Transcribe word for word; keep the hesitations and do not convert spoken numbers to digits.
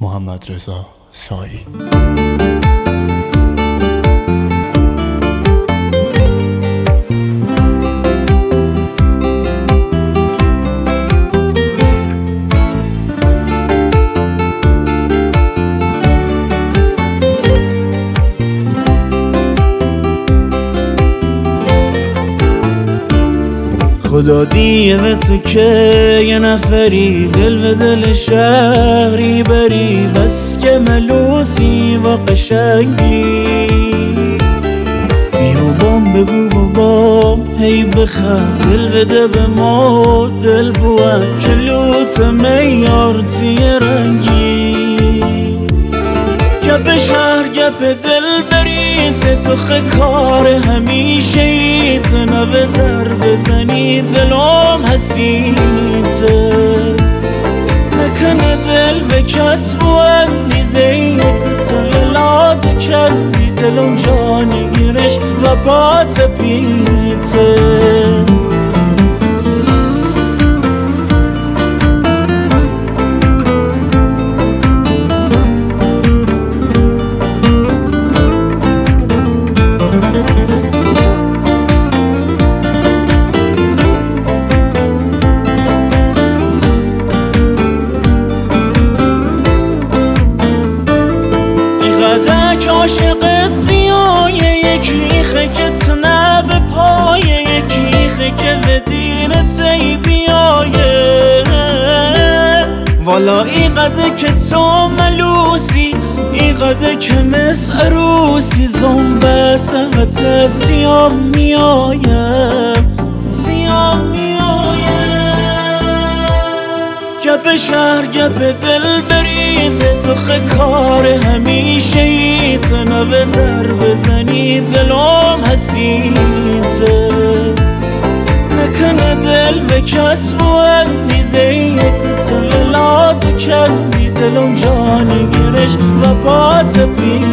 محمدرضا سایی. خدا دیه به تو که یه نفری دل به دل شهری بری، بس که ملوسی و قشنگی. بیا بام بگو و بام هی بخند، دل بده به ما دل بود چلوت میارتی رنگی. گپ شهر گپ دل بریت تو خکار همیشه ایت، نوه در بزنی دلم حسیته. نکنه دل به کس بود نیزه یک تغیلات کردی، دلم جانی گیرش و پات پیته. عاشقت زیایه یکیخه که تنه به پایه، یکیخه که به دینت ای بیایه. والا ایقده که تو ملوسی، ایقده که مثل عروسی، زنبه سقط سیام میایه سیام میایه. گپ شهر گپ دل بریده تو خکار همیشه ایت، نوه در بزنی دلم حسیته. نکنه دل به کس بود نیزه یک تغیلات کردی، دلم جانی گیرش و پات پیته.